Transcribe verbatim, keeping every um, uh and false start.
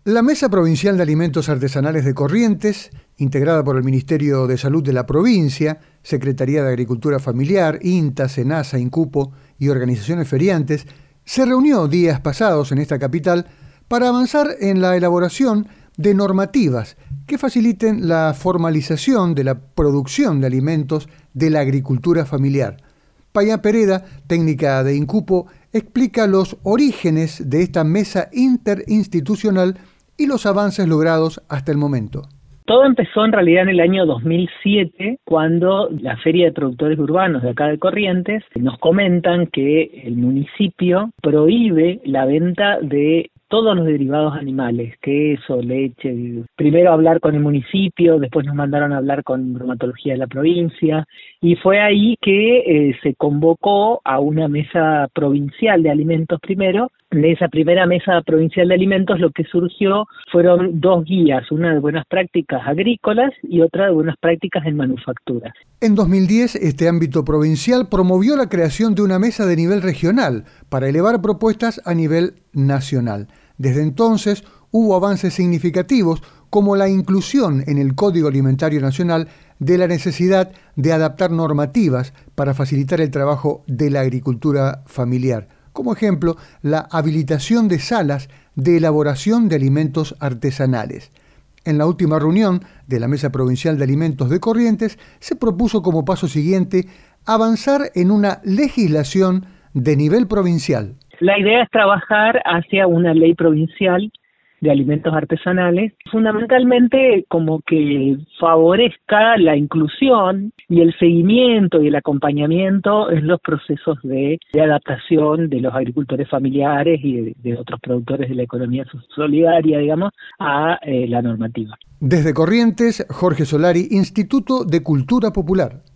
La Mesa Provincial de Alimentos Artesanales de Corrientes, integrada por el Ministerio de Salud de la provincia, Secretaría de Agricultura Familiar, INTA, SENASA, INCUPO y organizaciones feriantes, se reunió días pasados en esta capital para avanzar en la elaboración de normativas que faciliten la formalización de la producción de alimentos de la agricultura familiar. Payá Pereda, técnica de INCUPO, explica los orígenes de esta mesa interinstitucional y los avances logrados hasta el momento. Todo empezó en realidad en el año dos mil siete, cuando la Feria de Productores Urbanos de acá de Corrientes nos comentan que el municipio prohíbe la venta de todos los derivados animales, queso, leche. Primero hablar con el municipio, después nos mandaron a hablar con bromatología de la provincia, y fue ahí que eh, se convocó a una mesa provincial de alimentos primero. De esa primera mesa provincial de alimentos lo que surgió fueron dos guías, una de buenas prácticas agrícolas y otra de buenas prácticas en manufactura. En dos mil diez, este ámbito provincial promovió la creación de una mesa de nivel regional para elevar propuestas a nivel nacional. Desde entonces hubo avances significativos como la inclusión en el Código Alimentario Nacional de la necesidad de adaptar normativas para facilitar el trabajo de la agricultura familiar. Como ejemplo, la habilitación de salas de elaboración de alimentos artesanales. En la última reunión de la Mesa Provincial de Alimentos de Corrientes se propuso como paso siguiente avanzar en una legislación de nivel provincial. La idea es trabajar hacia una ley provincial de alimentos artesanales, fundamentalmente como que favorezca la inclusión y el seguimiento y el acompañamiento en los procesos de, de adaptación de los agricultores familiares y de, de otros productores de la economía solidaria, digamos, a eh, la normativa. Desde Corrientes, Jorge Solari, Instituto de Cultura Popular.